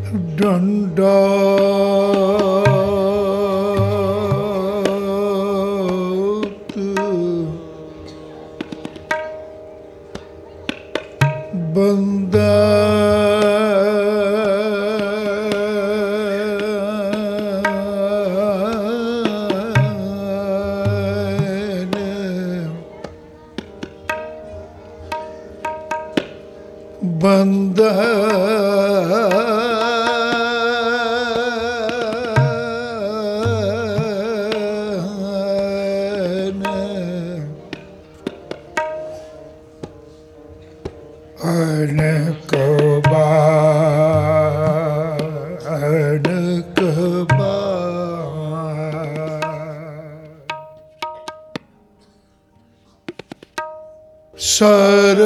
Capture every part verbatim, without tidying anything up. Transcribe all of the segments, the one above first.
डंडा बंदा बंदा अनक अनक सर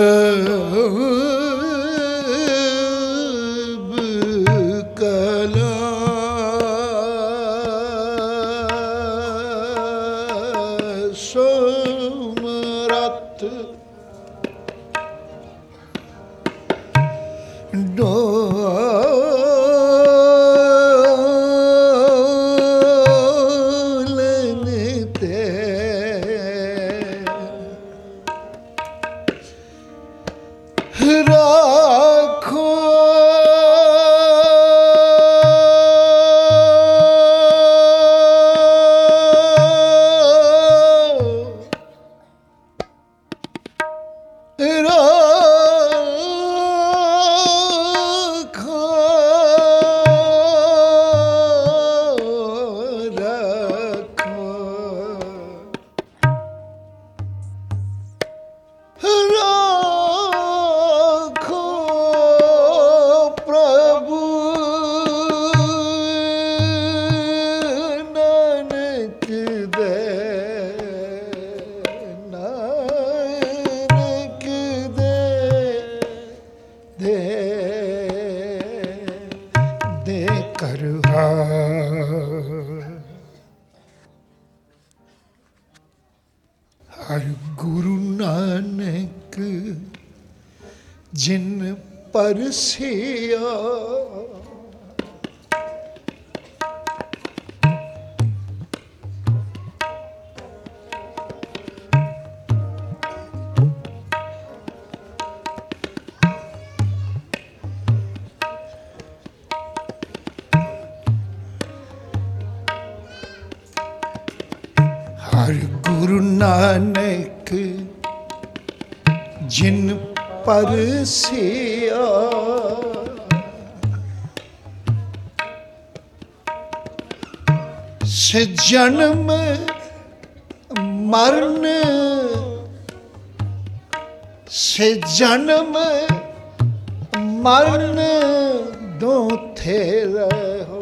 हर गुरु नानक जिन परसिया हर गुरु नानक जिन परसिया से जन्म मरण से जन्म मरण दो थे रहो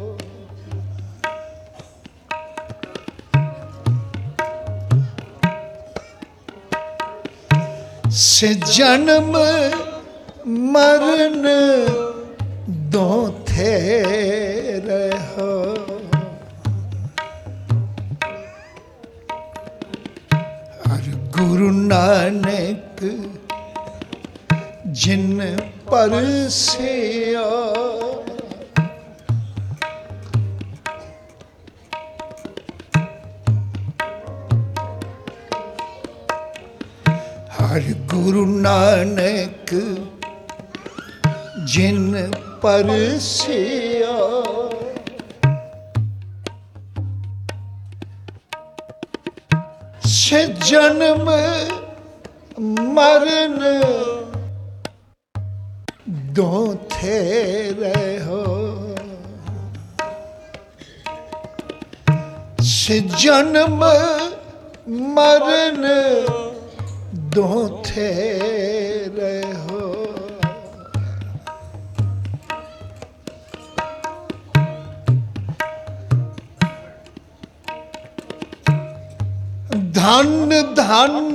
से जन्म मरण दो थे रहो हर गुरु नानक जिन परसिया हर गुरु नानक जिन परसिया से जन्म मरण दो थे रहो से जन्म मरण दो थे रहो धन धन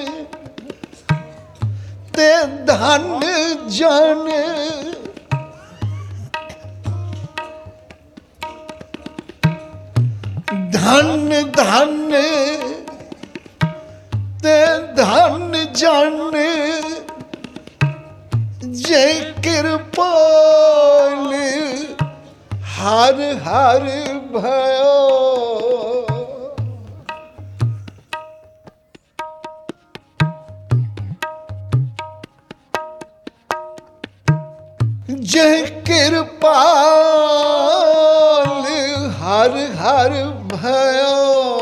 ते धन जन धन धन ते धन जन जय कृपाल हर हर भयो। जय कृपाल हर हर भयो।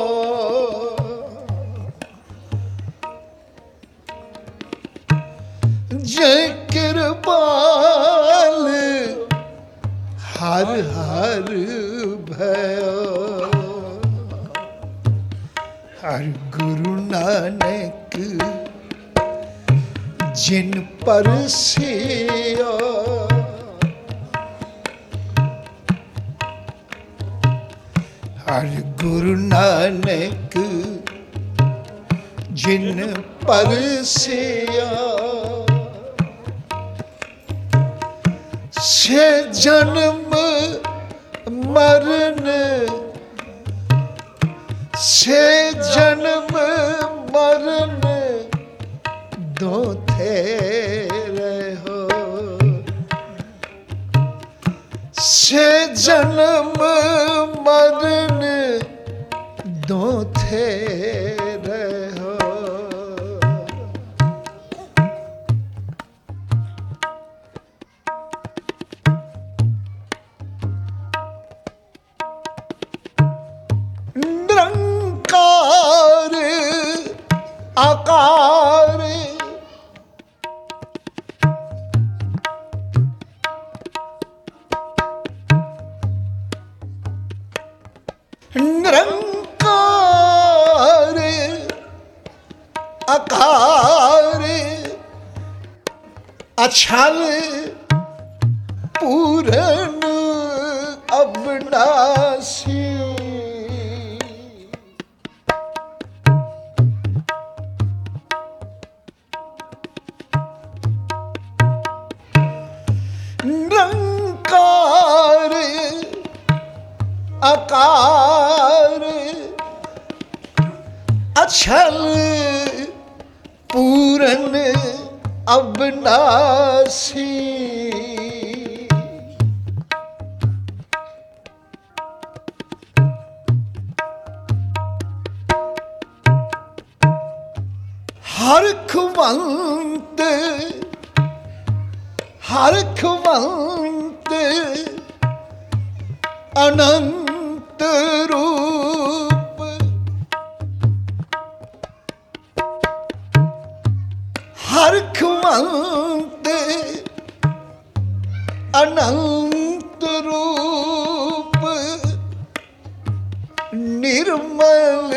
जय कृपाल हर हर भयो। हर गुरु नानक जिन पर सिया। हर गुरु नानक जिन पर सिया। से जन्म मरण से जन्म मरण दो तेरे हो। से जन्म मरण दो तेरे हो। निरंकार आकार निरंकार आकार अछल पूरन अविनाशी। निरंकार आकार अछल पूरन अविनाशी। हरखवंत हरखवंत अनंत रूप। हरखवंत अनंत रूप निर्मल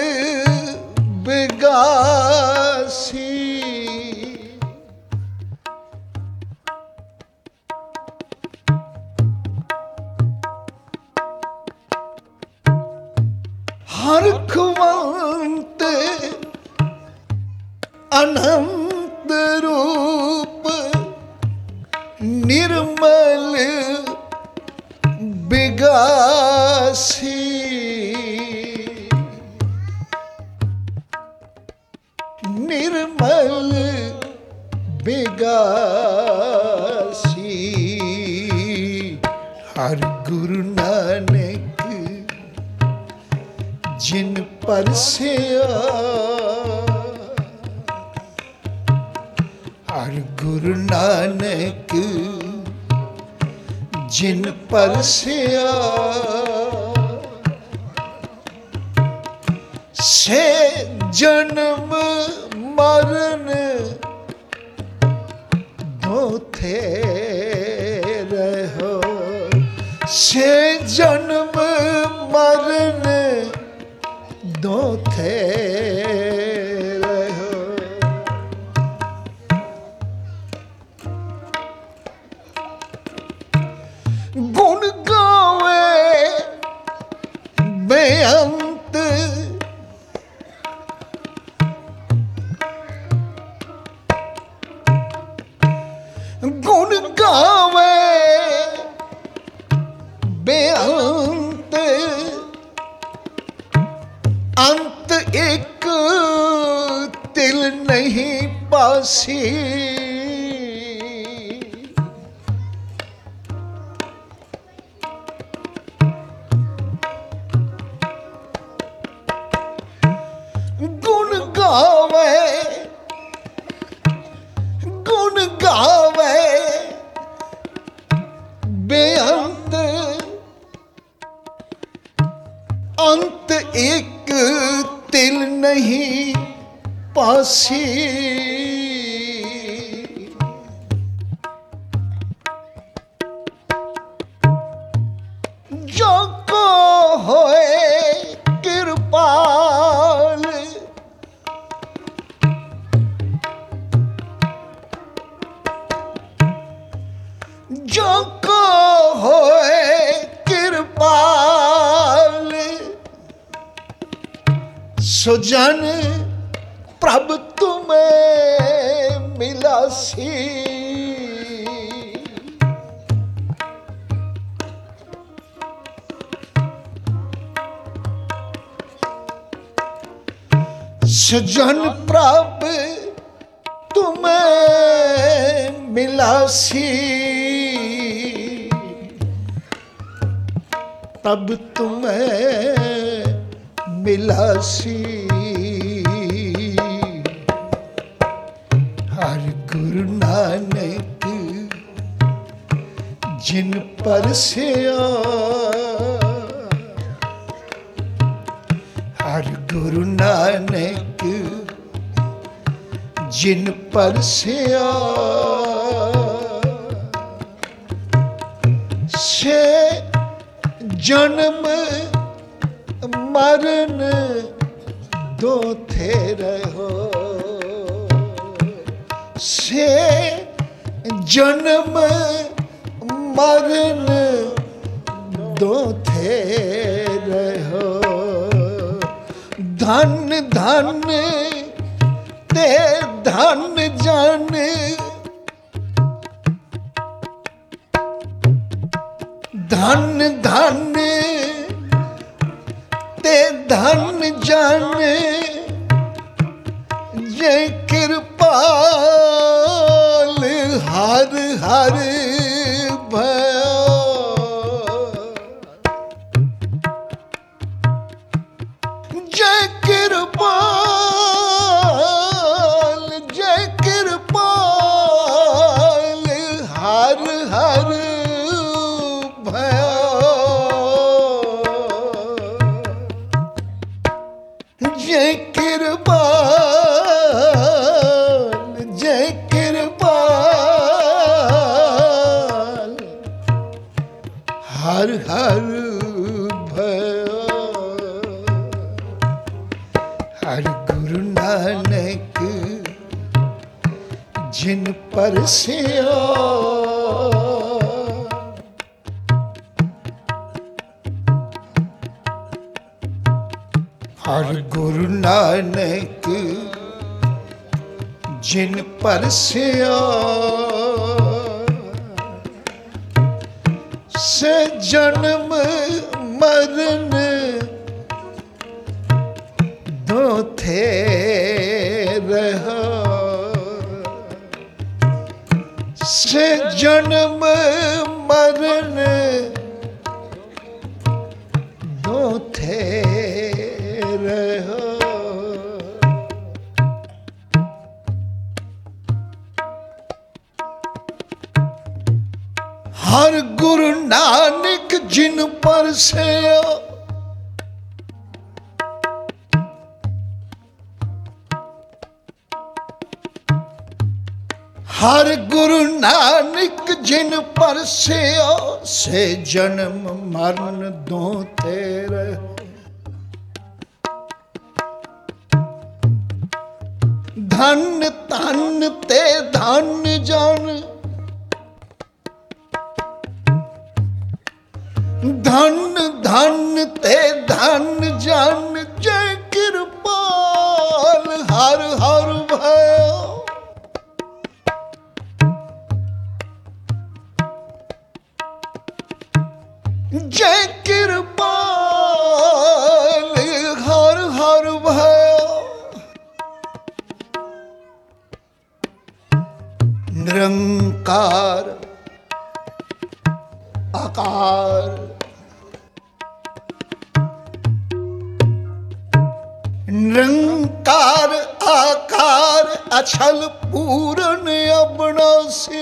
विगासी। हरखवंत अनंत रूप निर्मल विगासी। निर्मल विगासी। हर गुरु नानक जिन पर सिया। हर गुरु नानक जिन पर सिया। से जन्म मरण दो तेरे हो। से जन्म मरण दो तेरे हो। गुण गावे बेअंत गुण गावे बेअंत अंत एक तिल नहीं पासी। गावे बेअंत अंत एक तिल नहीं पासी। जो को होए कृपाल जो को होए कृपाल सो जन प्रभ तुम्हें मिलासी। सजन प्रभ तुम्हें मिलासी तब तुम्हें मिलासी। हर गुरु नानक जिन पर से हर गुरु नानक जिन पर से से जन्म मरण दो थे रहो से जन्म मरण दो थे रहो। धन धन ते धन जन धन धन ते धन जन ये कृपाल हर हर भयो। जय कृपाल जय कृपाल हर हर भयो। जय कृपाल जय कृपाल हर हर भयो। हर गुरु नानक जिन पर से हर गुरु नानक जिन पर से से जन्म मरण दो थे रहो से जन्म मरण दो थे रहो। हर गुरु नानक जिन पर से हर गुरु नानक जिन पर से से जन्म मरण दो तेरे। धन तन ते धन जन धन धन ते धन जन जय कृपाल हर हर भयो। जय कृपाल हर हर भयो। निरंकार आकार निरंकार आकार अछल पूर्ण अविनाशी।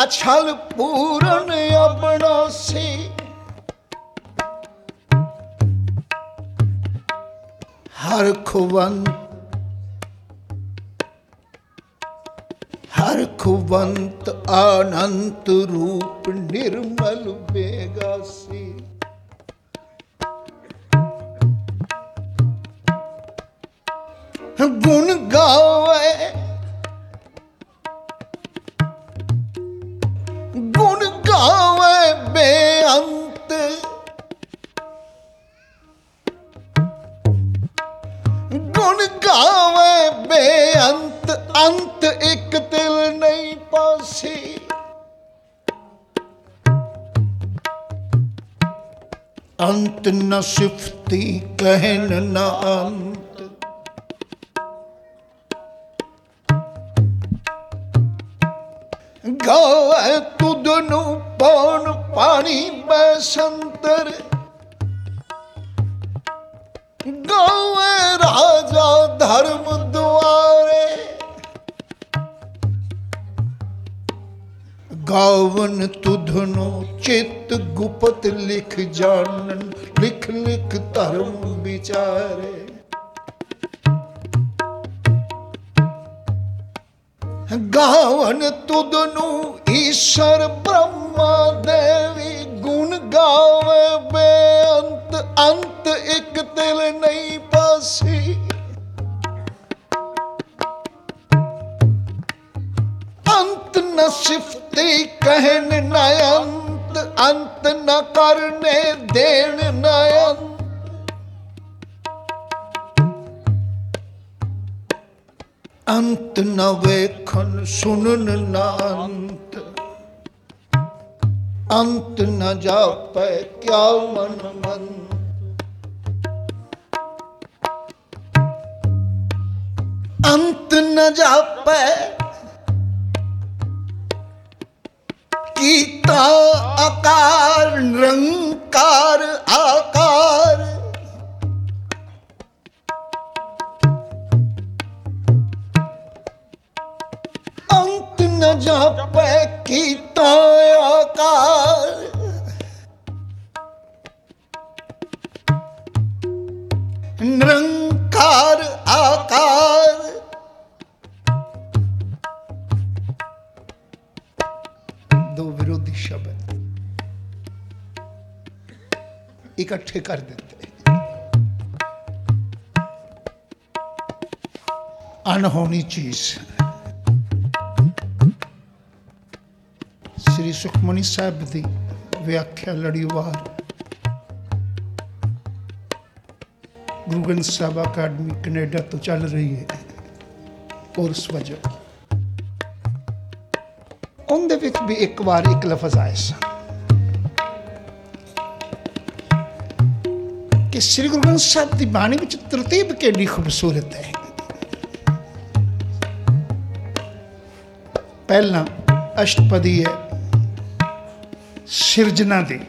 छल पूरन अबनासी। हर खुवंत हर खुवंत अनंत रूप निर्मल बेगासी। गुण गावे गुण गावे बेअंत। गुण गावे बेअंत अंत एक तिल नहीं पासी। अंत न सिफती कहन न अंत। गावे तुदनु पौन पानी बैसंतर। गावे राजा धर्म द्वारे। गावन तुधनो चित गुपत लिख जानन। लिख लिख धर्म विचारे। गावन तुदनु ईश्वर ब्रह्मा देवी। गुण गावे बेअंत अंत एक तिल नहीं पासी। अंत न सिफती कहन न अंत। अंत न करने देन न अंत। अंत न वेखन सुनन न अंत। अंत न जापै क्या मन मन। अंत न जापै कीता आकार निरंकार आकार। अंत न जापै कीता आकार। निरंकार आकार। दो विरोधी शब्द इकट्ठे कर देते। अनहोनी चीज। श्री सुखमनी साहब की व्याख्या लड़ीवार गुरु ग्रंथ साहब अकादमी कनेडा तो चल रही है। और उस वजह उनदे विच भी एक बार एक लफज आए सन कि श्री गुरु ग्रंथ साहब की बाणी विच तरतीब केडी खूबसूरत है। पहला अष्टपदी है सिरजना दी।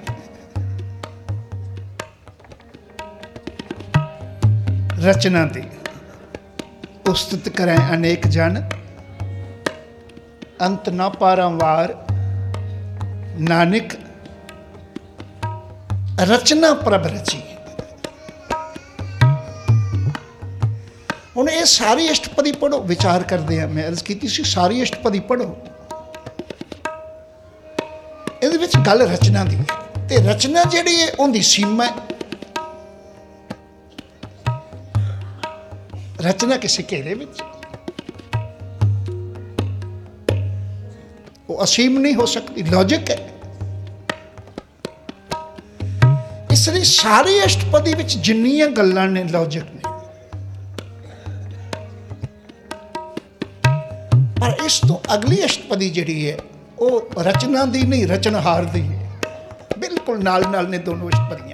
रचना दी। उस्तत करें अनेक जन। अंत न पारंवार नानक रचना प्रभ रची। हुण ये सारी अष्टपदी पढ़ो। विचार करते हैं मैं अर्ज की सी सारी अष्टपदी पढ़ो। इहदे विच गल रचना दी है ते रचना जिहड़ी है उहदी सीमा है। रचना किसी घेरे विच वो असीम नहीं हो सकती। लॉजिक है। इसलिए सारी अष्टपदी विच जिन्नियां गल्लां ने लॉजिक ने। पर इस तो अगली अष्टपदी जिहड़ी है वो रचना दी नहीं रचनहार दी है। बिल्कुल नाल नाल ने दोनों अष्टपदियां।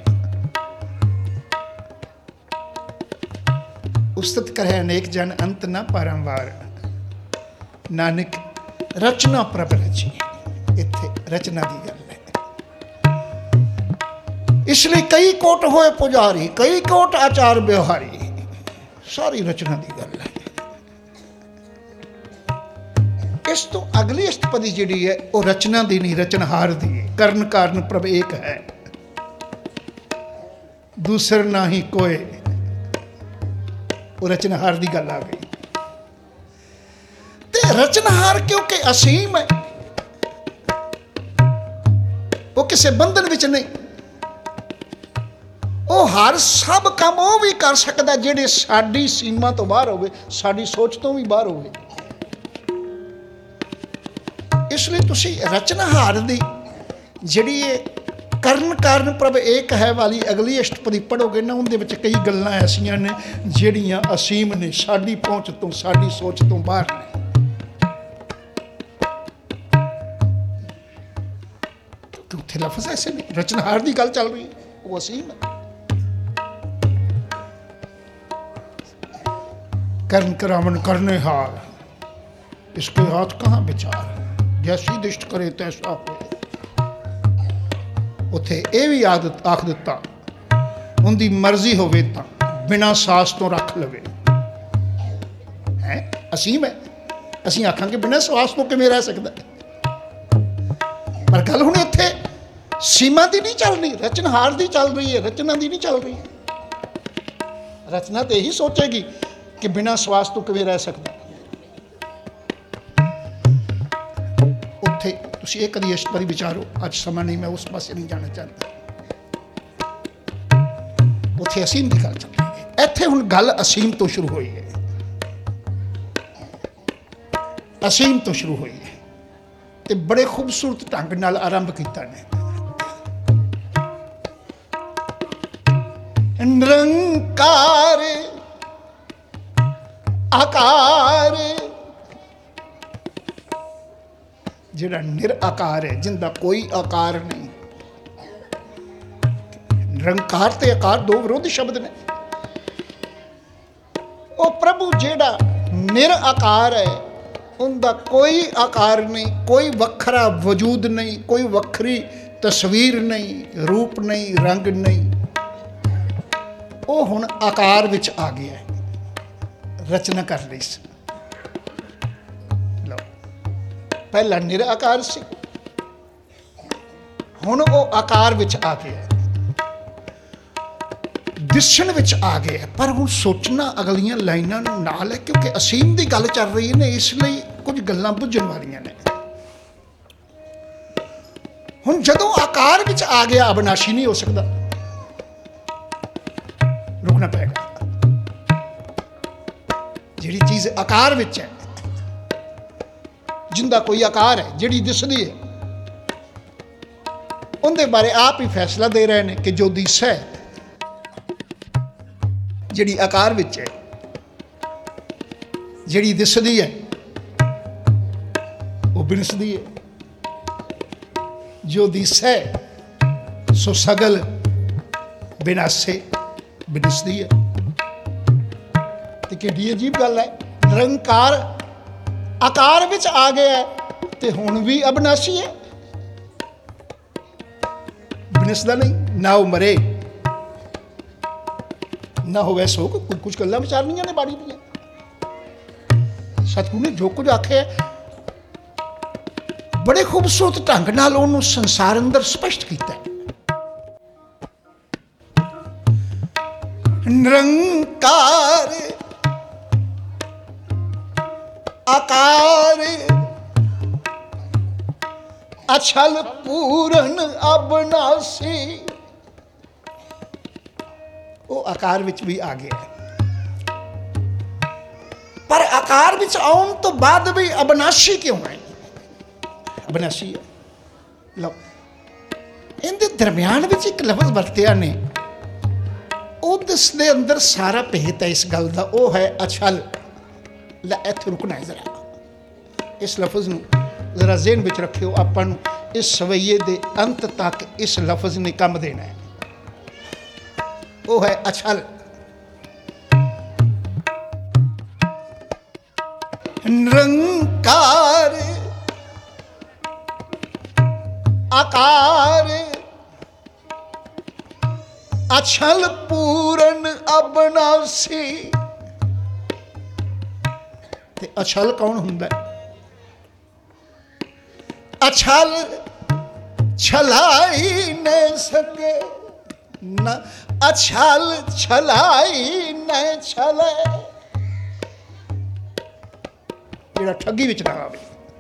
उस्तत करे अनेक जन अंत न पारंवार नानक रचना प्रभ रची। इत्थे रचना की गल है। इसलिए कई कोट होए पुजारी कई कोट आचार व्यवहारी। सारी रचना की गल है। इस तो अगली अष्टपदी जिहड़ी है वो रचना दी नहीं, रचनहार दी है। करण कारण प्रभ एक है, दूसर ना ही कोई। वो रचनहार दी गल आ गई। ते रचनहार क्योंकि असीम है, वो किसी बंधन विच नहीं, वो हर सब काम वो भी कर सकता जिहड़े साडी सीमा तो बाहर होवे, साडी सोच तो भी बाहर होवे। इसलिए तुसी रचनहार दी जिहड़ी ये करण कारण प्रभ एक है वाली अगली अष्टपदी पढ़ोगे ना, उनदे विच कई गल्लां ऐसियां ने जिहड़ियां असीम ने, साडी पहुंच तो साडी सोच तो बाहर ने। तो उत्थे लफ्ज़ ऐसे नहीं, रचनहार दी गल चल रही है, वो असीम है। कर्ण करावन करने हार, इसके हाथ कहाँ विचार, जैसी दिष्ट करे तैसा हो। उत्थे ये भी आदत आख दिता, उनकी मर्जी होवे तां बिना सास तो रख लवे। है असीम है, असीं आखांगे बिना सास तो किवें रह सकदा, पर गल हुण इत्थे सीमा दी नहीं चल रही, रचनहार दी चल रही है, रचना दी नहीं चल रही। रचना तो यही सोचेगी कि बिना श्वास तो किवें रह सकदा। उत्थे तुसीं एक कदी अष्टपदी विचारो, अज समा नहीं, मैं उस पासे नहीं जाना चाहता। उत्थे असीम की गल चल रही है, इत्थे हुण गल असीम तो शुरू हुई है, असीम तो शुरू हुई है, ते बड़े खूबसूरत ढंग नाल आरंभ कीता ने। निरंकार आकार, जिहड़ा निराकार है, जिंदा कोई आकार नहीं। निरंकार ते आकार दो विरोधी शब्द ने। वो प्रभु जिहड़ा निराकार है, उनका कोई आकार नहीं, कोई वखरा वजूद नहीं, कोई वखरी तस्वीर नहीं, रूप नहीं, रंग नहीं। वो हुण आकार विच आ गया है, रचना कर ली सी। लो पहला निराकार सी, हुण वो आकार विच आ गया है, दिसण विच आ गया है। पर हुण सोचना अगलियां लाइनां नूं नाल है, क्योंकि असीम दी गल चल रही है ने, इसलिए कुछ गल्लां बुझण वालियां ने। हुण जदों आकार विच आ गया, अविनाशी नहीं हो सकता, रुकना पड़ेगा। जिहड़ी चीज़ आकार विच है, जिंदा कोई आकार है, जिहड़ी दिसदी है, उनके बारे आप ही फैसला दे रहे हैं कि जो दिस है, जिहड़ी आकार विच है, जिहड़ी दिसदी है, वो बिनसदी है। जो दिस है सो सगल बिनासे बिनसदी है। किड्डी अजीब गल है, निरंकार आकार विच आ गया है ते हुण भी अविनाशी है, बिनसदा नहीं। ना वो मरे ना होवे सोक। कुछ गल्लां विचारनियां ने बाड़ी दियां। सतगुरु ने जो कुछ आखे बड़े खूबसूरत ढंग नाल उन्होंने संसार अंदर स्पष्ट किया है। निरंकार आकार अछल पूरन अविनाशी, वो आकार विच भी आ गया है, पर आकार विच आउण तो बाद भी अविनाशी क्यों है? अविनाशी है। लो इनके दरम्यान विच एक लफ्ज़ वरतिया ने, उसके अंदर सारा भेत है इस गल का, वो है अछल। ला इत्थे रुकना है जरा, इस लफ्ज़ नूं जरा ज़हन विच रखियो। आपां नूं इस सवैये दे अंत तक इस लफ्ज़ ने कम देना है। वो है अछल। निरंकार आकार अछल पूरन अविनाशी। ते अछल कौन हुंदा है? अछल छलाई न सके, न अछल छलाई न छले। जेड़ा ठगी विच ना आवे,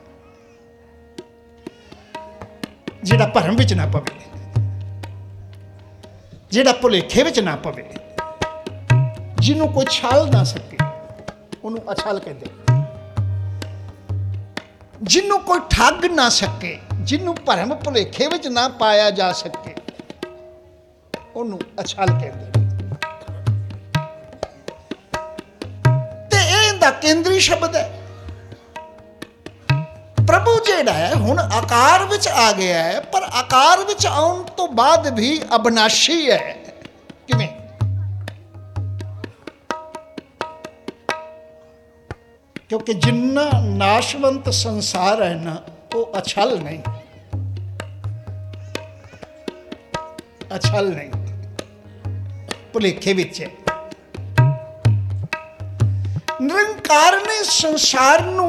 जेड़ा भरम विच ना पवे, जेड़ा भुलेखे विच ना पवे, जिन्हों कोई छल ना सके उन्होंने अछल कहते। जिन्हों कोई ठग ना सके, जिन्हों भरम भुलेखे विच ना पाया जा सके उन्होंने अछल कहते। ते इहदा केंद्री शब्द है। प्रभु जिहड़ा है हुण आकार विच आ गया है, पर आकार विच आउण तो बाद भी अविनाशी है। किवें? क्योंकि जिन्ना नाशवंत संसार है ना, वो अछल नहीं, अछल नहीं, भुलेखे विच है। निरंकार ने संसार नूं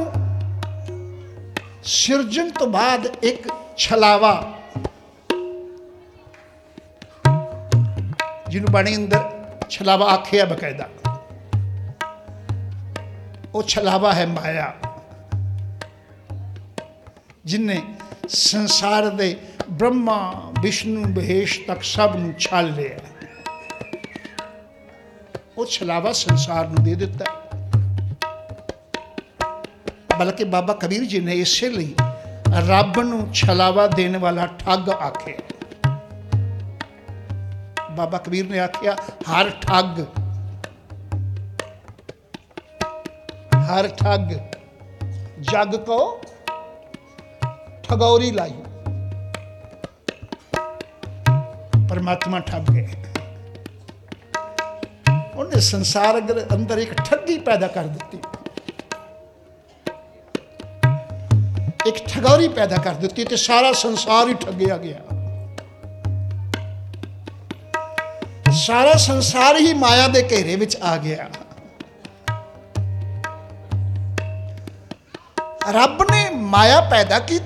सिरजन तो बाद एक छलावा, जिन्होंने बाणी अंदर छलावा आखिया बकायदा, वो छलावा है माया, जिन्हें संसार दे ब्रह्मा विष्णु महेश तक सब नूं छाल लिया। वो छलावा संसार नूं दे दिता। बल्कि बाबा कबीर जी ने इसे लिए रब नूं छलावा देने वाला ठग आखे। बाबा कबीर ने आखिया हर ठग, हर ठग जग को ठगौरी लाई। परमात्मा ठग गए। उन्हें संसार अगर अंदर एक ठगी पैदा कर दी, एक ठगौरी पैदा कर दी, तो सारा संसार ही ठगया गया। सारा संसार ही माया के घेरे विच आ गया। रब ने माया पैदा की,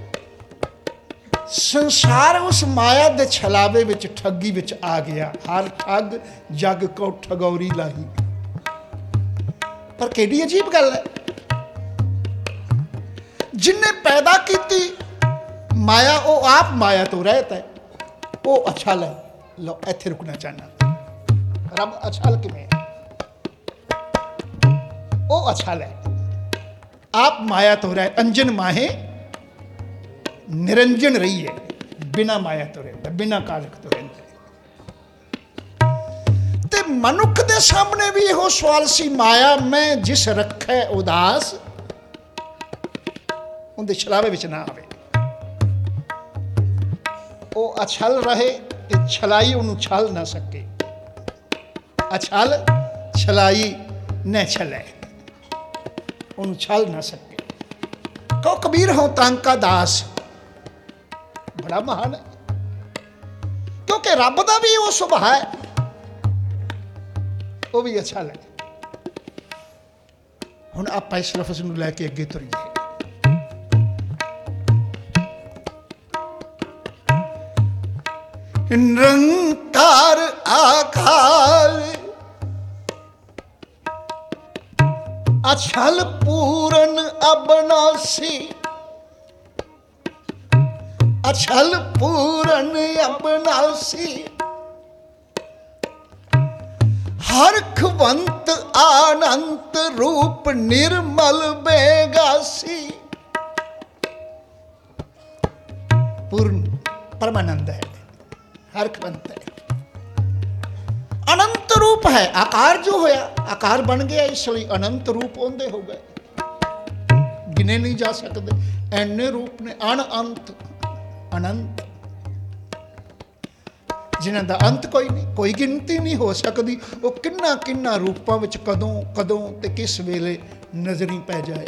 संसार उस माया के छलावे विच ठगी विच आ गया। हर ठग जग को ठगौरी लाई। पर केडी अजीब गल है, जिन्हें पैदा की माया वो आप माया तो रहता है, वो अछल है। लो इत्थे रुकना चाहना। रब अछल किवें? वो अछल है, आप माया तो रहे। अंजन माहे निरंजन रही है, बिना माया तो रहता, बिना कारक तो रहता। ते मनुख दे सामने भी यहो सवाल सी, माया में जिस रखे उदास, उनके छलावे विच ना आवे। वो अछल रहे ते छलाई उन्होंने छल ना सके। अछल छलाई न छले, उन्होंने छल ना सके। कहो कबीर हो तांका दास, बड़ा महान है। क्योंकि रब का भी वो सुभाव है, वो भी अच्छा है। हुण आपां इस लफ्ज़ नूं लैके अगे तुरीए। निरंकार आकार अछल पूरन अबनासी, अछल पूरन अबनासी। हरखवंत आनंत रूप निर्मल बेगासी। पूर्ण परमानंद है, हरखवंत है, अनंत रूप है। आकार जो होया, आकार बन गया, इसलिए अनंत रूप होंदे हो गए, गिने नहीं जा सकते। ऐने रूप ने अनंत अनंत, जिन्हां दा अंत कोई नहीं, कोई गिनती नहीं हो सकती। वो किन्ना किन्ना रूपां विच कदों कदों ते किस वेले नजरी पै जाए।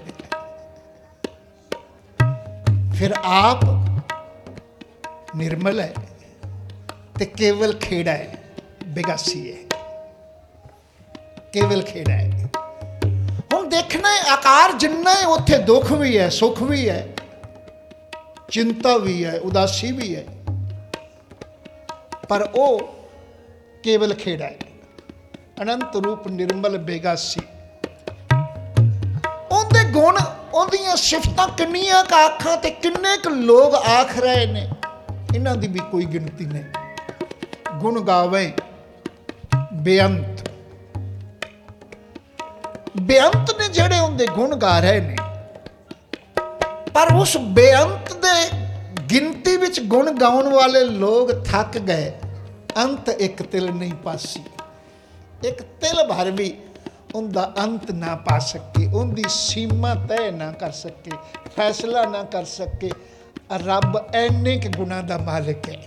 फिर आप निर्मल है ते केवल खेड़ा है, बेगासी है, केवल खेड़ा है। हुण देखना है आकार जिन्ना है, उत्थे दुख भी है, सुख भी है, चिंता भी है, उदासी भी है, पर वो केवल खेड़ा है। अनंत रूप निर्मल बेगासी, उनके गुण उनदियां सिफतां किन्नियां क आखां ते किन्ने क लोग आख रहे ने, इन्हां दी भी कोई गिनती नहीं। गुण गावे बेअंत, बेअंत ने जेड़े उनके गुण गा रहे ने, पर उस बेअंत दे गिनती विच गुण गाउण वाले लोग थक गए। अंत एक तिल नहीं पासी, एक तिल भर भी उनका अंत ना पा सके, उनकी सीमा तय ना कर सके, फैसला ना कर सके। रब ऐने के गुणा का मालिक है।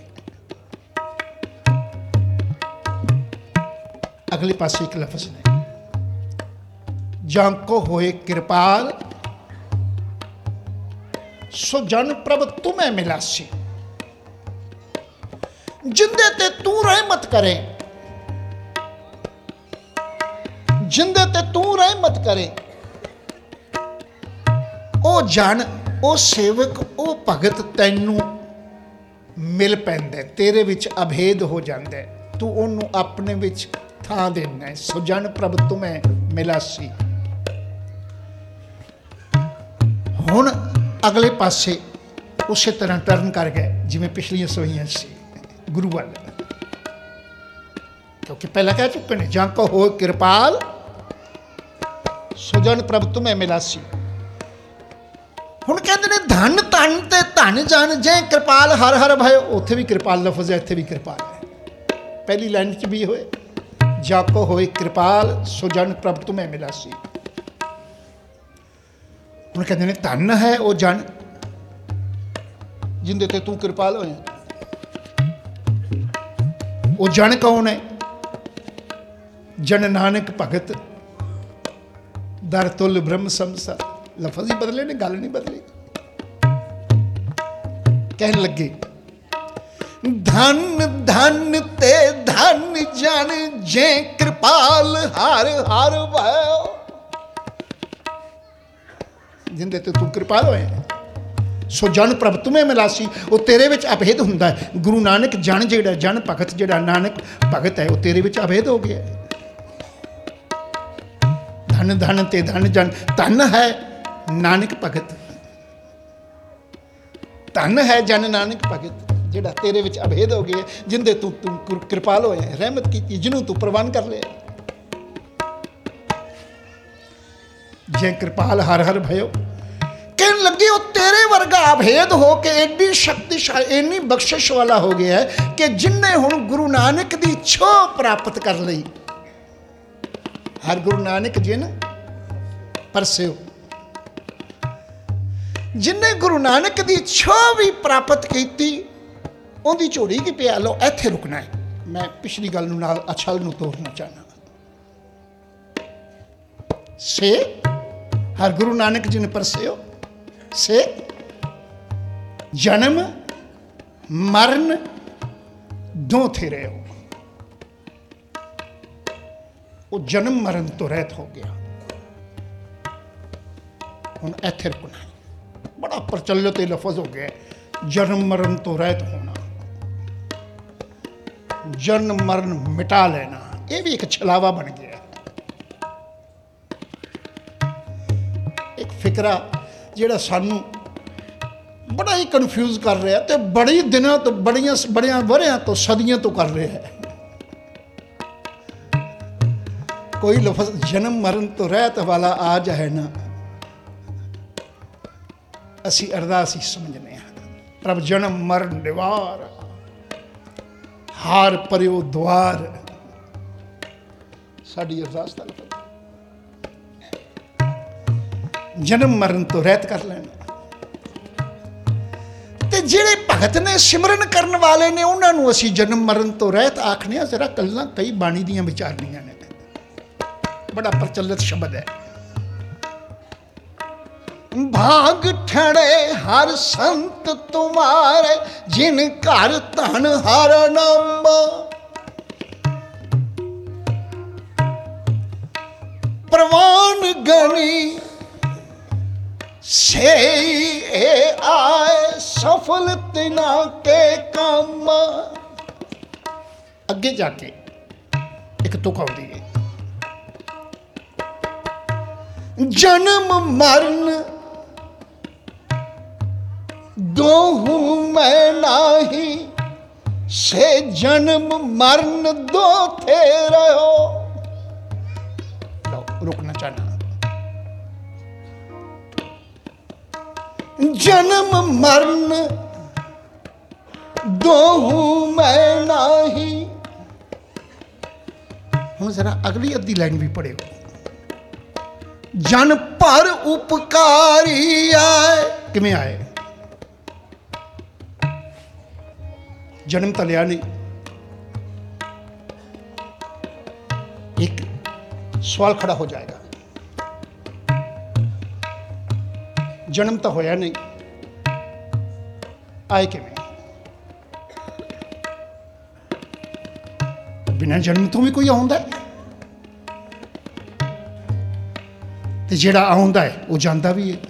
अगले पासे एक लफ्ज ने, जांको होए कृपाल सो जन प्रभ तुम्हें मिलासी, जिंदे ते तू रहमत करे, जिंदे ते तू रहमत करे। ओ जन, ओ सेवक, ओ भगत तैनू मिल पैंदा, तेरे विच अभेद हो जाता है, तू उन्होंने अपने विच थां देना है। सो जन प्रभ तुम्हें मिलासी। हुण अगले पासे उस तरह टर्न कर गए जिवें पिछलियां सवैयां सी गुरु वाल, क्योंकि पहला कह चुके हैं जांको हो कृपाल सुजन प्रभ तुम्हें मिलासी। हुण कहते हैं धन धन ते धन जन जै कृपाल हर हर भय, उत्थे भी कृपाल लफज है, इत्थे भी कृपाल है। पहली लाइन च भी होए जाको होए कृपाल सुजन प्रभ तुम्हें मिलासी। हुण कहते हैं धन है वो जन जिंदे ते तू कृपाल होया। वो जन कौन है? जन नानक भगत दर तुल ब्रह्म समसा। लफज ही बदले ने, गल नहीं बदली। कहने लगे धन धन ते धन जन जे कृपाल हर हर भयो, जिंदे ते तू कृपाल होए। सो जन प्रभ तुम्हें मिलासी, वो तेरे विच अभेद हुंदा है। गुरु नानक जन जेड़ा जन भगत जेड़ा नानक भगत है वो तेरे विच अभेद हो गया। धन धन ते धन जन, धन है नानक भगत, धन है जन नानक भगत जेड़ा तेरे विच अभेद हो गया, जिंदे तू तू कृपाल होया, रहमत की, जिन्हों तू प्रवान कर लिया। जे कृपाल हर हर भयो, कहने लगे वो तेरे वर्गा अभेद हो के एडी शक्तिशाली इन्नी बख्शिश वाला हो गया है कि जिन्हें हुण गुरु नानक दी छोह प्राप्त कर ली। हर गुरु नानक जिन परस्यो, जिन्हें गुरु नानक दी छोह भी प्राप्त की, उनकी झोड़ी की पिया लो। इत्थे रुकना है, मैं पिछली गल नूं नाल अछल नूं तोड़ना चाहना। से हर गुरु नानक जिन परस्यो से जन्म मरण दो थे रहे हो। वो जन्म मरण तो रहत हो गया। हुण इत्थे रुकना है, बड़ा प्रचलित लफज हो गया जन्म मरण तो रहत होना, जन्म मरण मिटा लेना। ये भी एक छलावा बन गया, एक फिकरा जिहड़ा सानू बड़ा ही कन्फ्यूज कर रहा है, तो बड़ी दिनों तो बड़िया बड़िया वरियां तो सदियों तो कर रहा है। कोई लफज जन्म मरण तो रहत वाला आ जाए ना, असी अरदास ही समझने हैं। प्रभ जन्म मरण निवार, हार परियो द्वार, साडी अरदास दा लफज। जन्म मरण तो रहत कर लेना। ते जिहड़े भगत ने सिमरन करने वाले ने उन्होंने असी जन्म मरण तो रहत आखने। जरा गल्लां कई बाणी दियां विचारनियां ने, बड़ा प्रचलित शब्द है। भाग ठड़े हर संत तुम्हारे, जिन घर धन हर नाम। प्रवान गणी से आए सफल तिना के काम। अगे जाके एक तुक आउंदी है, जन्म मरण दोहू मैं नाही, से जन्म मरण दो थे रहो। रुकना चाहना, जन्म मरण दोहू मैं नाही। हुण जरा अगली अद्धी लाइन भी पढ़ियो, जन पर उपकारी आए। किवें आए? जन्म तो लिया नहीं। एक सवाल खड़ा हो जाएगा, जन्म तो होया नहीं, आए किवें? बिना जन्म तो भी कोई आउंदा है, ते जिहड़ा आउंदा है वो जांदा भी है।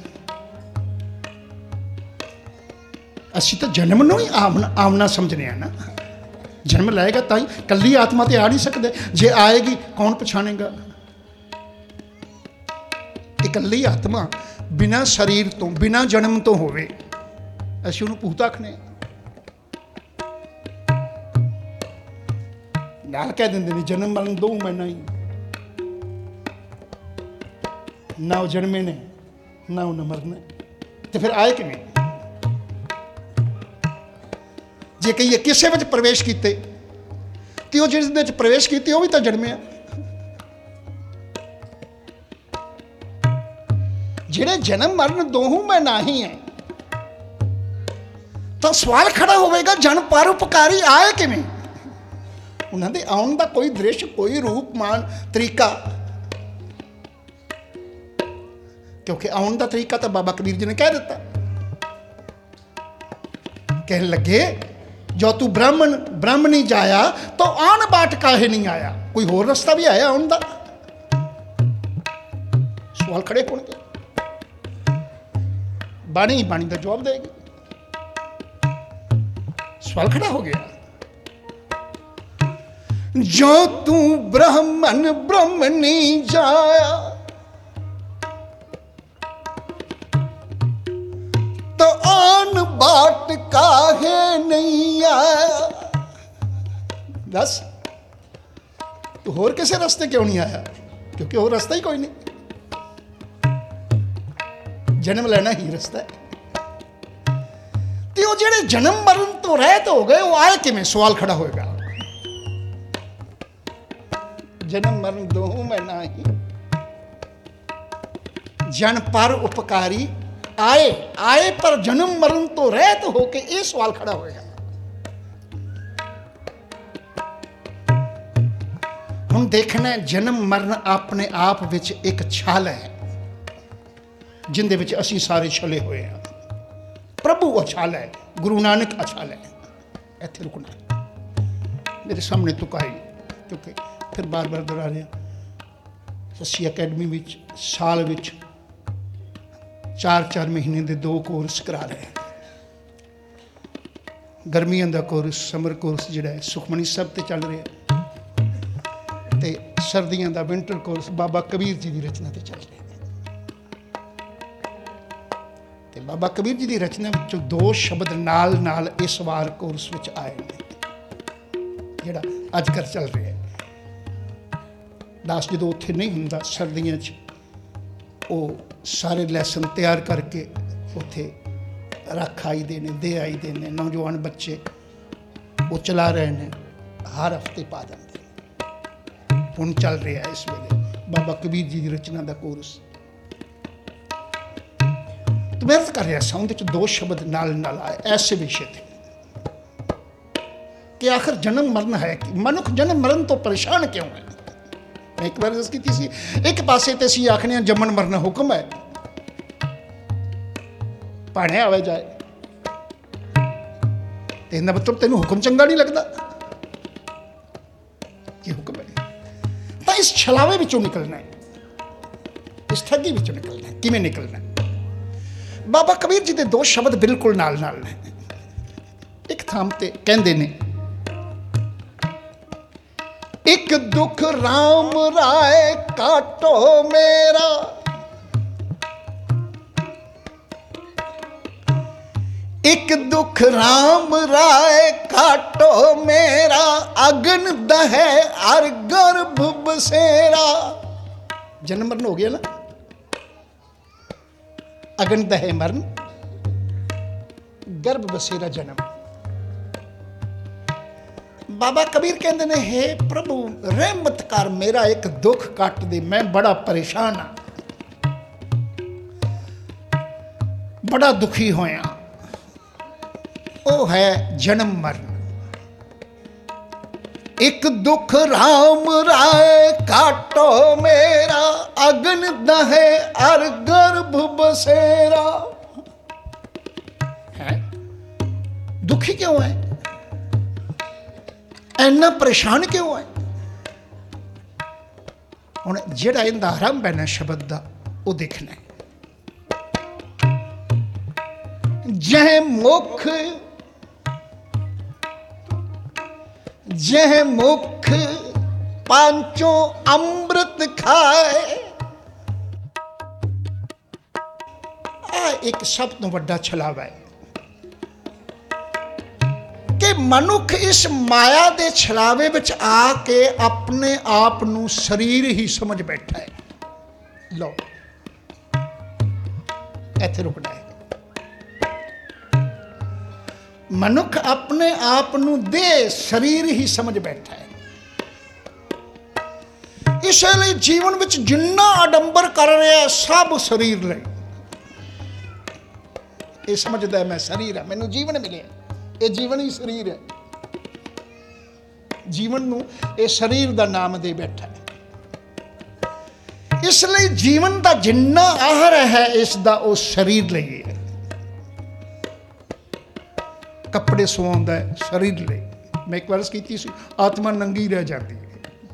असीं तो जन्म नूं ही आमना आमना समझने हैं ना। जन्म लाएगा ताई, कल्ली आत्मा तो आ नहीं सकते, जे आएगी कौन पछाणेगा? इकल्ली आत्मा बिना शरीर तो बिना जन्म तो होवे, असीं उहनूं भूत आखने, नाल कह दिंदे ने जन्म मरण दो मैं नहीं, ना वो जन्मे ने ना उन्हें मरना, तो फिर आए किवें? जे कहिए किसे विच प्रवेश कीते, तो वो जिस दे विच प्रवेश कीते वो भी तो जन्मे। जिहड़े जन्म मरण दोहू मैं नाही है, तो सवाल खड़ा होगा जन पर उपकारी आए किवें? उन्हां दे आउण दा कोई दृश्य, कोई रूप, मान, तरीका, क्योंकि आउण दा तरीका तो बाबा कबीर जी ने कह दिता। कहन लगे जो तू ब्राह्मण ब्राह्मणी जाया तो आन बाट काहे नहीं आया? कोई होर रास्ता भी आया आउण दा? सवाल खड़े होणगे, बाणी ही बाणी का जवाब देगी। सवाल खड़ा हो गया, जो तू ब्राह्मण ब्राह्मणी जाया तो आन बाट काहे नहीं आया? दस, तो होर किसी रास्ते क्यों नहीं आया? क्योंकि होर रास्ता ही कोई नहीं, जन्म लेना ही रास्ता है। तो जेड़े जन्म मरण तो रहत हो गए, वो आए किवें? सवाल खड़ा होएगा। जन्म मरण दोहू मैं नाही, जन पर उपकारी आए आए पर जन्म मरण तो रहत हो के, ये सवाल खड़ा होएगा। हम देखना जन्म मरण अपने आप विच एक छाल है, जिंदे विच असी सारे छले हुए हैं। प्रभु अछाल है, गुरु नानक अछाल है। इत्थे रुकना, मेरे सामने तुक आई, क्योंकि फिर बार बार दोहरा रहा। असी अकैडमी विच साल विच चार चार महीने के दो कोर्स करा रहे हैं। गर्मियों का कोर्स, समर कोर्स जिहड़ा है सुखमनी साहब ते चल रहा, ते सर्दियों का विंटर कोर्स बाबा कबीर जी की रचना ते चल रहा। बाबा कबीर जी की रचना विचों दो शब्द नाल नाल इस वार कोर्स विच आए हैं, जिहड़ा अजकल चल रहा है। दास जो उत्थे नहीं हुंदा, सर्दियों वो सारे लैसन तैयार करके उत्थे रख आई दे ने, दे आई दे ने। नौजवान बच्चे वो चला रहे हैं, हर हफ्ते पा देंगे। हुण चल रहा है इस वेले बाबा कबीर जी की रचना का कोर्स। तो मैं कर रहा सा, उहदे च दो शब्द नाल नाल आए ऐसे विषय थे कि आखिर जन्म मरण है कि मनुख जन्म मरण तो परेशान क्यों है। मैं एक बार दस की सी, एक पासे तो असीं आखने जमन मरना हुक्म है, भाणे आवे जाए, तो इहदा मतलब तेनों हुक्म चंगा नहीं लगता कि हुक्म है। तो इस छलावे विचों निकलना है, इस ठगी विचों निकलना है। किवें निकलना है? बाबा कबीर जी के दो शब्द बिल्कुल नाल नाल ने। एक थाम ते कहंदे ने, एक दुख राम राय काटो मेरा, एक दुख राम राय काटो मेरा, अगन दहे अर गर्भ बसेरा। जन्म मरण हो गया ना, अगन दहे मरण, गर्भ बसेरा जन्म। बाबा कबीर कहते हैं, हे प्रभु रहमत कर, मेरा एक दुख कट दे, मैं बड़ा परेशान हाँ, बड़ा दुखी होया। वो है जन्म मरण। एक दुख राम राय काटो मेरा, अगन दहे अर गर्भ बसेरा। है दुखी क्यों है, इन्ना परेशान क्यों है? हुण जिहड़ा इहदा आरंभ है ना शब्द दा, वो देखना है। जह मुख जह मुख पांचों अमृत खाए। आ एक सब तो वड्डा छलावा है कि मनुख इस माया दे छलावे विच आके अपने आप नू शरीर ही समझ बैठा है। लो इत्थे रुकना है। मनुख अपने आप नू दे शरीर ही समझ बैठा है। इसलिए जीवन विच जिन्ना आडंबर कर रहा है सब शरीर लई। ये समझदा है मैं शरीर है, मैनू जीवन मिले, ये जीवन ही शरीर है। जीवन नू ये शरीर दा नाम दे बैठा है। इसलिए जीवन दा जिन्ना आहर है इसदा वो शरीर लई है। कपड़े सवाउंदा है शरीर लई। मैं एक बार कीती सी, आत्मा नंगी रह जाती है,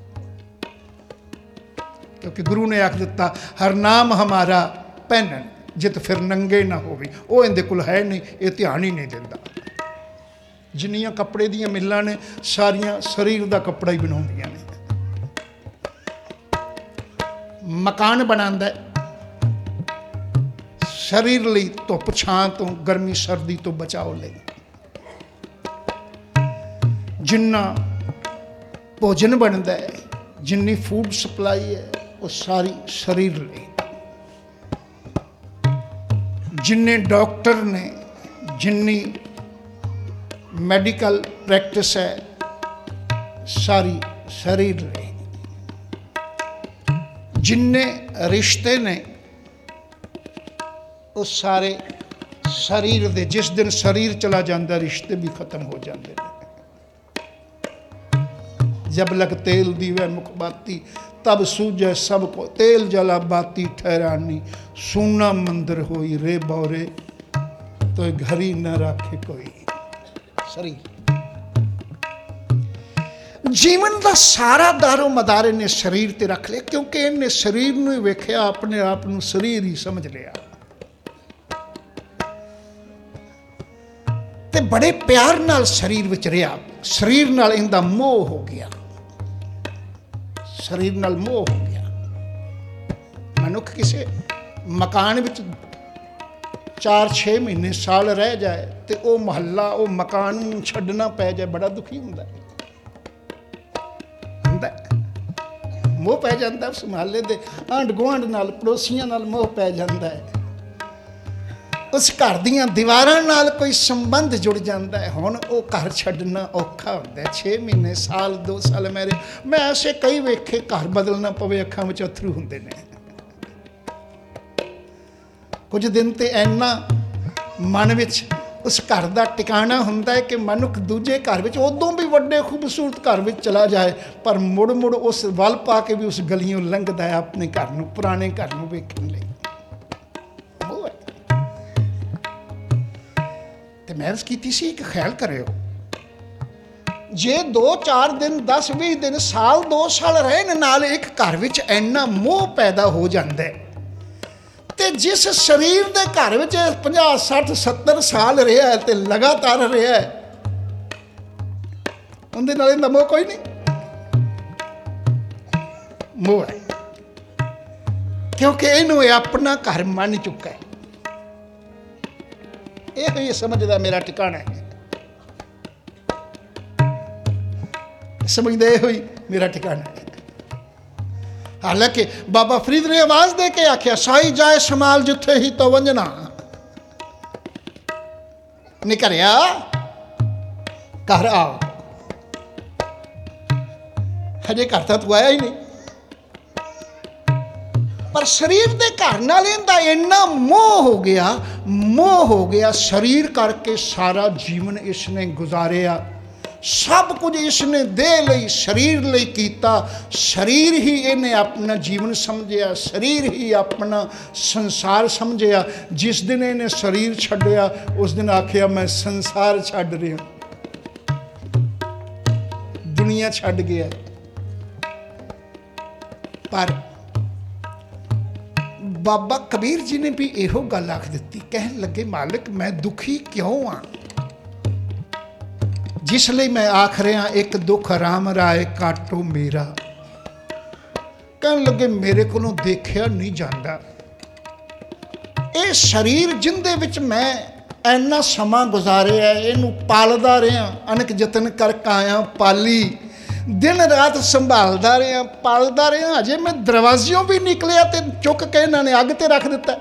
क्योंकि गुरु ने आख दिता हर नाम हमारा पहनन जित फिर नंगे ना होवे। वो इहदे कोल है नहीं, ये ध्यान ही नहीं दिंदा। जिन्नियां कपड़े दियां मिल्लां ने सारियां शरीर दा कपड़ा ही बनाउंदियां ने। मकान बनांदा शरीर लई, धुप छां तो गर्मी सर्दी तो बचाव लई। जिन्ना भोजन बनता है, जिन्नी फूड सप्लाई है, वो सारी शरीर लई। जिन्ने डॉक्टर ने, जिन्नी मेडिकल प्रैक्टिस है, सारी शरीर लई। जिन्ने रिश्ते ने वो सारे शरीर दे। जिस दिन शरीर चला जाता रिश्ते भी खत्म हो जाते हैं। जब लग तेल दीवे मुख बाती, तब सूझे सबको तेल जला बाती ठहरानी। सूना मंदिर होई रे बौरे, तो घरी न राखे कोई। शरीर जीवन का सारा दारो मदारे ने शरीर ते रख लिया, क्योंकि इन्हें शरीर नूं ही वेख्या, अपने आप नूं शरीर ही समझ लिया। ते बड़े प्यार नाल शरीर विच रहा। शरीर नाल इनदा मोह हो गया। शरीर नाल मोह हो गया। मनुख किसी मकान विच चार छे महीने साल रह जाए तो वह महल्ला वो मकान छड्डना पै जाए, बड़ा दुखी हुंदा हुंदा मोह पै जाता। उस महल्ले के आंढ गुआंढ नाल, पड़ोसियों नाल मोह पै जाता है। उस घर दीयां दीवारां नाल कोई संबंध जुड़ जाता है। हुण वो घर छड्डना औखा हुंदा है। छे महीने साल दो साल मेरे मैं ऐसे कई वेखे घर बदलना पवे, अखां विच अथरू हुंदे ने। कुछ दिन तो इन्ना मन विच उस घर का टिकाणा हुंदा है कि मनुख दूजे घर विच उदों भी वड्डे खूबसूरत घर विच चला जाए, पर मुड़ मुड़ उस वल पा के भी उस गलियों लंघदा है अपने घर नूं, पुराने घर नूं वेखण लई। ते मैं अर्ज़ कीती सी कि ख्याल करियो, जे दो चार दिन दस बीस दिन साल दो साल रहन नाल एक घर विच इन्ना मोह पैदा हो जाता है, ते जिस शरीर के घर में पचास सठ सत्तर साल रहा है तो लगातार रहा है, उनके नाल इन्दा मोह कोई नहीं, मोह है क्योंकि इनू अपना घर मान चुका है। यह समझदा मेरा ठिकाना है, समझते हुई मेरा ठिकाना है। हालांकि बाबा फरीद ने आवाज दे के आख्या, साई जाए समाल जिथे ही तो वंजना, निकरिया घर आओ। हजे घर तो तू आया ही नहीं, पर शरीर के घर नाल इहदा इन्ना मोह हो गया, मोह हो गया, शरीर करके सारा जीवन इसने गुजारिया, सब कुछ इसने देह लई शरीर लई कीता, शरीर ही इन्हें अपना जीवन समझिया, शरीर ही अपना संसार समझिया। जिस दिन इन्हें शरीर छड्डिया उस दिन आखिया मैं संसार छड्ड रहा, दुनिया छड्ड गया। पर बाबा कबीर जी ने भी इहो गल आख दी, कहन लगे मालिक मैं दुखी क्यों हाँ, जिसलिए मैं आख रहा एक दुख राम राय काटो मेरा। कहन लगे मेरे को देखा नहीं जाता, ये शरीर जिंदे विच मैं इन्ना समा गुजारिया, इनू पालदा रहा, अनक जतन करके आया, पाली, दिन रात संभालदा रहा, पालदा रहा। अजे मैं दरवाजियों भी निकलिया तो चुक के इन्होंने अग ते रख दिता।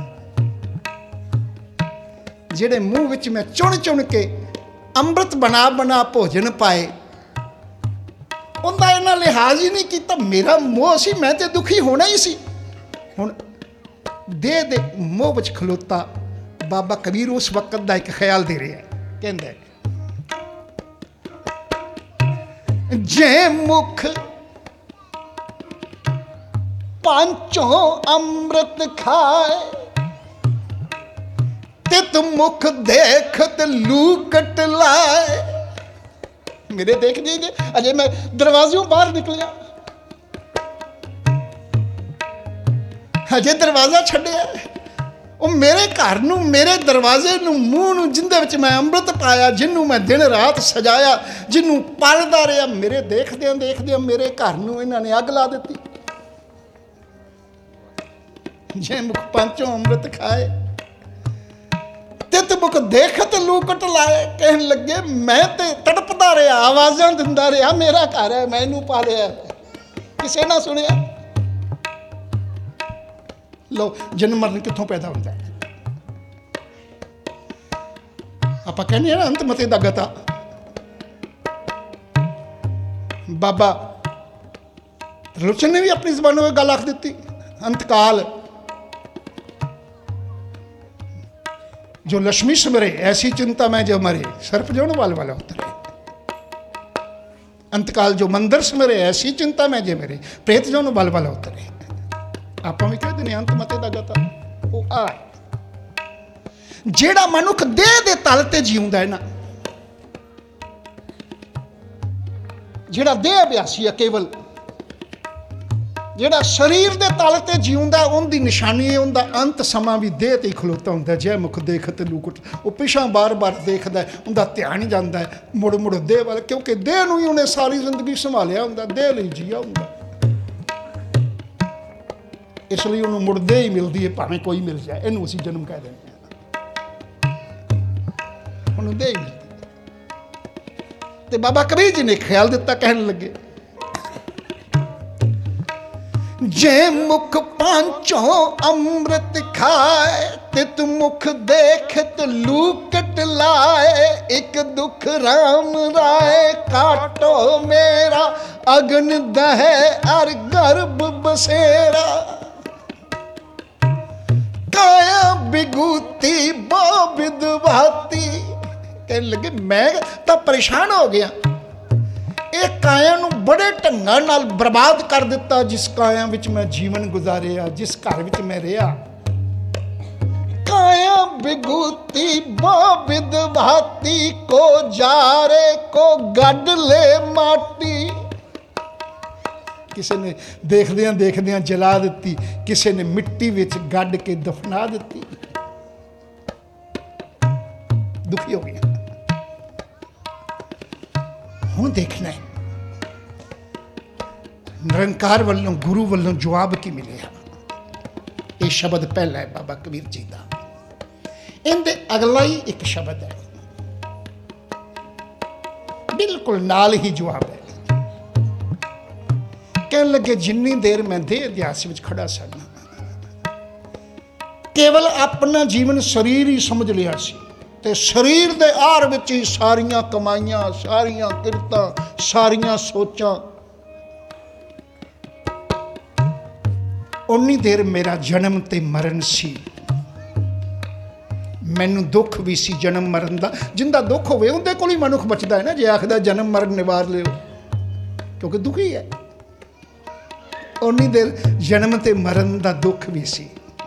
जेड़े मूँह विच मैं चुन चुन के अमृत बना बना भोजन पाए, उनका इन्ना लिहाज ही नहीं किया। मेरा मोह सी, मैं तो दुखी होना ही सी। हुण देह दे मोह विच खलोता बाबा कबीर उस वक्त का एक ख्याल दे रहा है, कहंदा जे मुख पांचों अमृत खाए, तित मुख देखत लूकट लाए। मेरे देख दीजिए, अजय मैं दरवाजों बाहर निकलिया, अजय दरवाजा छड्डिया, वो मेरे घर नूं, मेरे दरवाजे नूं, मूँह नूं, जिंदे विच मैं अमृत पाया, जिन्हों मैं दिन रात सजाया, जिन्हों पालदा रहा, मेरे देखदियां देखदियां मेरे घर नूं इन्हां ने अग ला दी। जे मुख पांचों अमृत खाए, तित मुख देखत लूकट लाए। कहन लगे मैं तो तड़पदा रहा, आवाज़ां दिंदा रहा, मेरा घर है, मैनू पालिया, किसी ना सुनिया। लो जन्म मरण कित्थों पैदा होता है? आपां कहने ना अंत मते दा गता। बाबा त्रिलोचन ने भी अपनी जबानों में गल आख दी, अंतकाल जो लक्ष्मी समरे ऐसी चिंता में जो मरे, सर्प जो वाल वाला उतरे। अंतकाल जो मंदिर समरे ऐसी चिंता में जे मेरे, प्रेत जो वाल वाला उतरे। आप भी कह दें अंत मते दा गता वो आ जेड़ा मनुख देह दे तल ते जीउंदा है ना, जेड़ा देह अभ्यासी है, केवल जेड़ा शरीर दे तल ते जीउंदा, उनकी निशानी है, उनका अंत समा भी देह ते ही खलोता हुंदा। जै मुख देखत लूकट, वो पिछा बार बार देखदा है, उनका ध्यान ही जाता है मुड़ मुड़ देह वाल, क्योंकि देह नूं ही उन्हें सारी जिंदगी संभालिया हुंदा, देह लई जिया हुंदा, इसलिए उन्होंने मुड़दे ही मिलती है, भावें कोई मिल जाए। इनू असीं जन्म कह देंगे, उन्होंने दे ही मिलती। तो बाबा कबीर जी ने ख्याल दिता, कहन लगे जे मुख पांचों अमृत खाए, तित मुख देखत लूकट लाए। एक दुख राम राय काटो मेरा, अगन दहे अर गर्भ बसेरा। काया बिगूती बो विधवाती। कहने लगे मैं तो परेशान हो गया, एक काया नूं बड़े ढंगां नाल बर्बाद कर दिता, जिस काया विच मैं जीवन गुजारिया, जिस घर विच मैं रहा। काया बिगूती बो विधवाती, को जारे को गड ले माटी। किसी ने देखदियां देखदियां जला दिती, किसी ने मिट्टी विच गड्ढ के दफना दिती। दुखी हो गया। हुण देखना है निरंकार वालों गुरु वालों जवाब की मिले। ये शब्द पहला है बाबा कबीर जी का। इनदे अगला ही एक शब्द है, बिल्कुल नाल ही जवाब है। कहने लगे जिन्नी देर मैं देह अध्यास में खड़ा सा, केवल अपना जीवन शरीर ही समझ लिया सी, ते शरीर दे आर विच ही सारियां कमाइयां, सारियां किरतां, सारियां सोचां। उन्नी देर मेरा जन्म ते मरण सी। मैनू दुख भी सी जन्म मरण का। जिंदा दुख होवे उनके कोल ही मनुख बचता है ना। जे आखदा जन्म मरण निवार लियो, क्योंकि दुखी है। उन्नी देर जन्म ते मरण का दुख भी सी।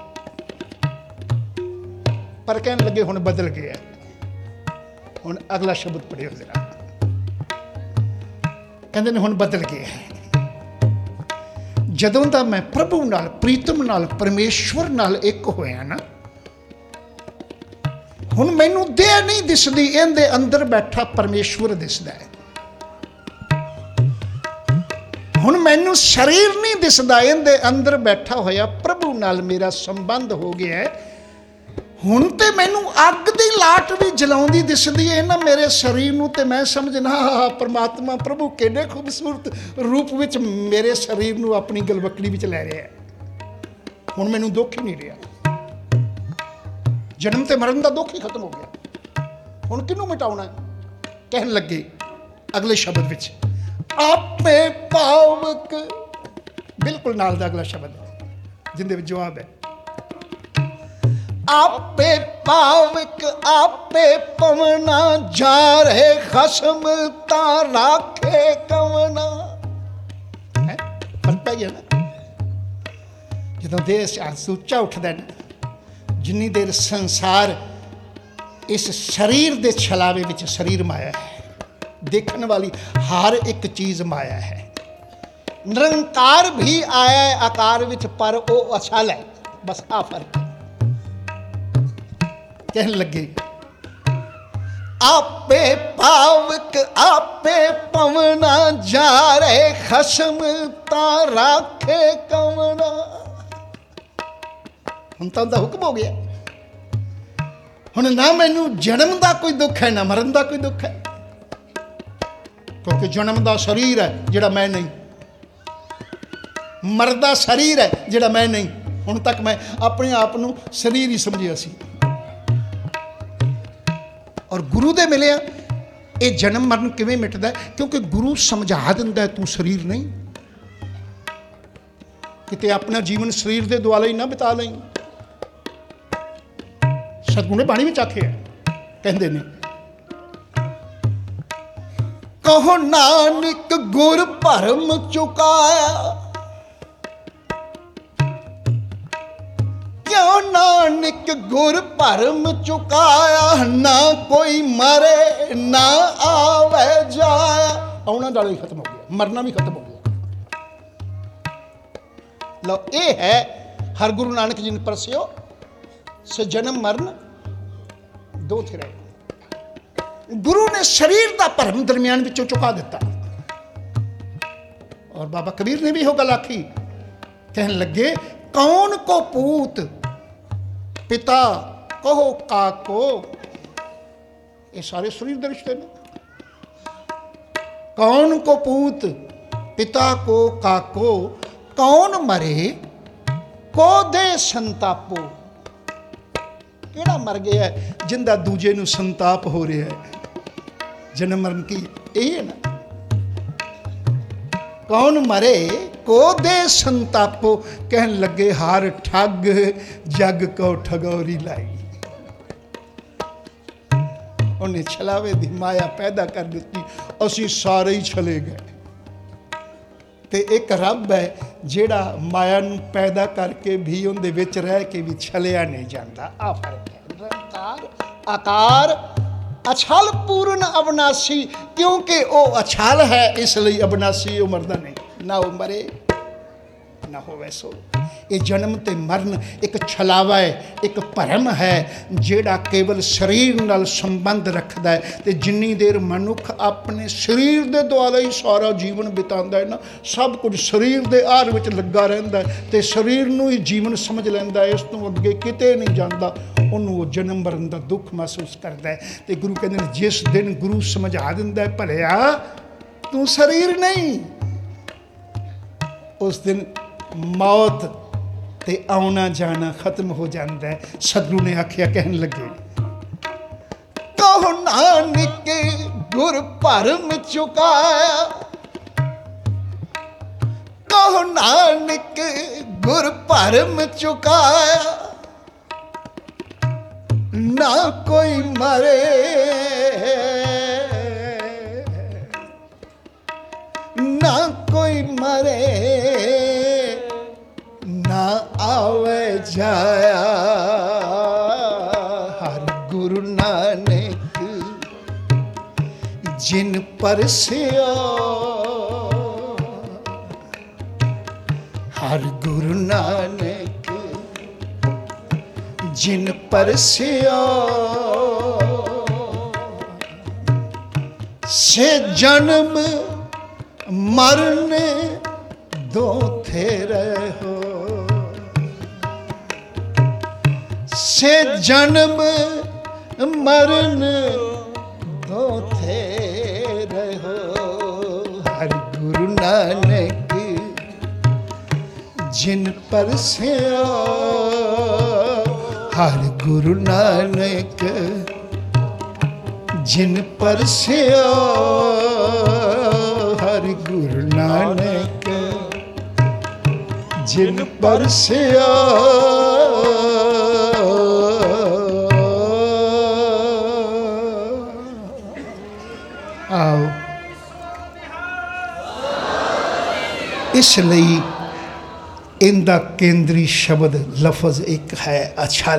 पर कहने लगे हुण बदल गया। हुण अगला शब्द पढ़ियो जरा। कहते ने हुण बदल गया है। जदों दा मैं प्रभु नाल, प्रीतम नाल, परमेश्वर नाल एक होया ना, हुण मैनू देह नहीं दिसदी, इहदे अंदर बैठा परमेश्वर दिसदा है। हुण मैनू शरीर नहीं दिसदा, इहदे अंदर बैठा होया प्रभु नाल मेरा संबंध हो गया है। हुण ते मैनू अग दी लाट भी जलाउंदी दिसदी है ना मेरे शरीर नूं, ते मैं समझना परमात्मा प्रभु किहड़े खूबसूरत रूप विच मेरे शरीर नूं अपनी गलवकड़ी विच लै रहा है। हुण मैनू दुख ही नहीं रहा। जन्म ते मरण का दुख ही खत्म हो गया। हुण किहनूं मिटाउणा है? कहन लगे अगले शब्द विच, आपे पावक, बिल्कुल नाल दा अगला शब्द है जिंदे विच जवाब है। आपे पावक आपे पवना, जा रहे खसम ता राखे कवना। फर्क पै गया ना। जदों देह सुच्चा उठदा है ना, जिन्नी देर संसार इस शरीर दे छलावे विच, शरीर माया है, देखने वाली हर एक चीज माया है। निरंकार भी आया है आकार विच, पर वो अछल है। बस आ फर्क। कहन लगे आपे पावक आपे पवना, जा रहे खसम ता राखे कवना। हुण तां दा हुक्म हो गया। हुण ना मैनू जन्म का कोई दुख है, ना मरण का कोई दुख है, क्योंकि जन्म का शरीर है जिहड़ा मैं नहीं, मरदा शरीर है जिहड़ा मैं नहीं। हुण तक मैं अपने आप नूं शरीर ही समझिया सी। और गुरु दे मिलिया ये जन्म मरण किवें मिटदा है? क्योंकि गुरु समझा दिंदा है तू शरीर नहीं। किते अपना जीवन शरीर दे दुआले ही ना बिता लई। सतगुरु ने बाणी विच आखिया, कहंदे ने, कहो नानक गुर भरम चुकाया, क्यों नानक गुर भरम चुकाया, ना कोई मरे ना आवे जाया। आउणा जाना भी खत्म हो गया, मरना भी खत्म हो गया। लो ये है हर गुरु नानक जी ने परसियो से जन्म मरण दो थे रहे। गुरु ने शरीर का भरम दरमियान विचों चुका दिता। और बाबा कबीर ने भी यह गल आखी, कहन लगे कौन को पूत पिता कहो काको। ये सारे शरीर के रिश्ते ने। कौन को पूत पिता को काको, कौन मरे को दे संतापो। केड़ा मर गया है जिंदा दूजे नूं संताप हो रहा है? जन्म मरण की यही है ना। कौन मरे को दे संतापो। कहन लगे हार ठग जग को ठगौरी लाई। उन्हें छलावे दी माया पैदा कर दी, असी सारे ही छले गए। ते एक रब है जेड़ा माया नूं पैदा करके भी उनदे विच रह के भी छलिया नहीं जाता। आ फर्क है। निरंकार आकार अछल पूर्ण अविनाशी, क्योंकि वो अछल है इसलिए अविनाशी वो मरदा नहीं। ना वो मरे ना होवे सो। ये जन्म ते मरण एक छलावा है, एक भरम है जिहड़ा केवल शरीर नाल संबंध रखता है। तो जिन्नी देर मनुख अपने शरीर के द्वारा ही सारा जीवन बितांदा है ना, सब कुछ शरीर के आर विच लगा रहिंदा है ते शरीर नूं ही जीवन समझ लैंदा है, इस तों अगे किते नहीं जांदा, उहनूं वो जन्म मरण का दुख महसूस करता है। तो गुरु कहंदे ने जिस दिन गुरु समझा दिंदा है भलिया तू शरीर नहीं, उस दिन मौत ते आना जाना खत्म हो जाता है। सतगुरु ने आखिया कहन लगे कहो नानक गुर भरम चुकाया, कहो नानक गुर भरम चुकाया, ना कोई मरे ना कोई मरे ना आवे जाया। हर गुरु नानक जिन परसिया, हर गुरु नानक जिन परसिया, से जन्म मरण दो थे रहो, से जन्म मरण दो थे रहो। हर गुरु नानक जिन परसिया, हर गुरु नानक जिन परसिया, हर गुरु नानक जिन परसिया। आओ इसलिए इनका केंद्री शब्द लफज एक है अछल।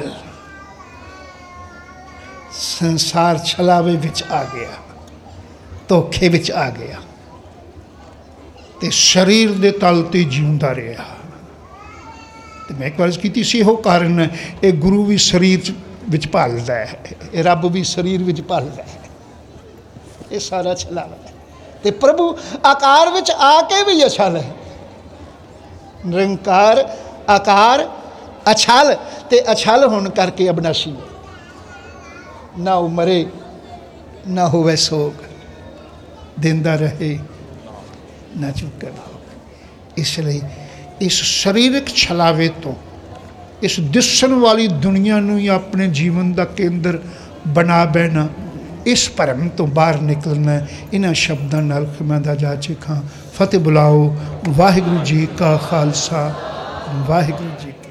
संसार छलावे विच आ गया, धोखे विच आ गया ते शरीर दे तल ते जींदा रहा। तो मैं एक बार की सी हो कारण है, ये गुरु भी शरीर विच पालदा है, ये रब भी शरीर विच पालदा है, ये सारा छलावा है। ते प्रभु आकार विच आके भी अछल है, निरंकार आकार अछल ते अछल होने करके अविनाशी है। ना वो मरे ना होवे सोग, देंदा रहे ना चुके भोग। इसलिए इस शरीरक छलावे तो, इस दिसन वाली दुनिया नूं ही अपने जीवन का केंद्र बना बैना, इस भरम तो बाहर निकलना। इन्हां शब्दां नाल मैं दा जा चुका। फतेह बुलाओ। वाहिगुरू जी का खालसा, वाहिगुरू जी।